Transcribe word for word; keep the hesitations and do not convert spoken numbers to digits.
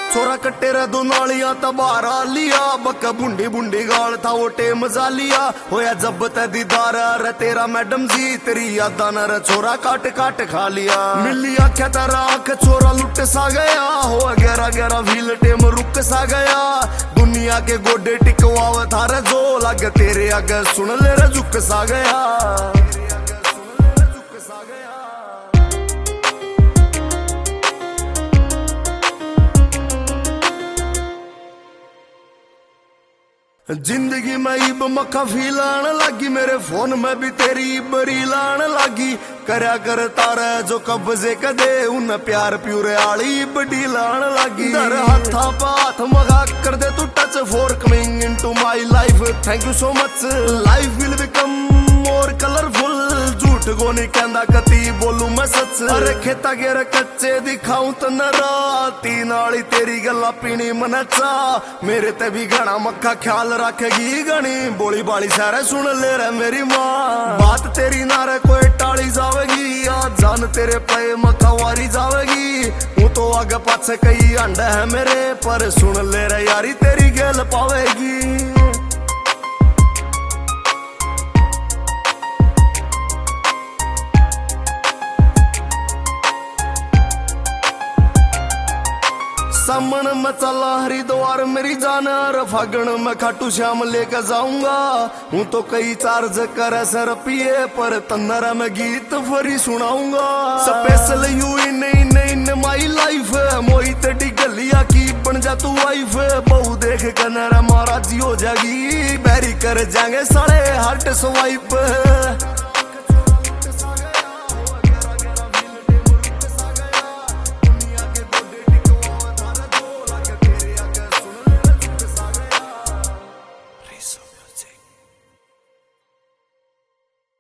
छोरा कट्टे रे दो नालियां तबारा लिया बक्का बुंडी बुंडी गाल था वो टे मजा लिया होया जब ते दीदार रे तेरा मैडम जी तेरी यादा न रे छोरा काट काट खा लिया मिली आख्या तेरा आंख छोरा लुट सा गया हो गहरा गहरा व्हील टेम रुक सा गया दुनिया के गोडे टिकवाव थारे जो लग तेरे आगे सुन ले रे झुक सा गया। जिंदगी में इब मक्खा फीलान लगी मेरे फोन में भी तेरी बरी लान लगी करया कर तारा जो कब्जे कदे उन प्यार प्यूरे आली बड़ी लान लगी दर हाथा पाथ मगा कर दे तू touch for coming into my life thank you so much life will become more colourful झूठ को नहीं कहंदा कती बोलू मैं सच अरे खेता गेर कच्चे दिखाऊं तो न राती नाली तेरी गल्ला पीनी मन चा मेरे ते भी घना मक्खा ख्याल रखेगी गणी बोली बाली सारे सुन ले रे मेरी माँ बात तेरी ना रे कोई टाली जावेगी आज जान तेरे पे मक्खा वारी जावेगी वो तो आगे पाछे कई अंडे है मेरे पर सुन ले रे यारी तेरी गेल पावेगी। सामन में चला हरिद्वार मेरी जान फागण में खाटू श्याम लेकर जाऊंगा हूँ तो कई चार्ज कर सर पिए पर तन्नरा में गीत फरी सुनाऊंगा special you in in in my life Mohit Digaliya की बन जा तू वाइफ बहु देख कन्नरा महाराजी हो जाएगी बैरी कर जाएंगे साढ़े हार्ट स्वाइप। Rizzo.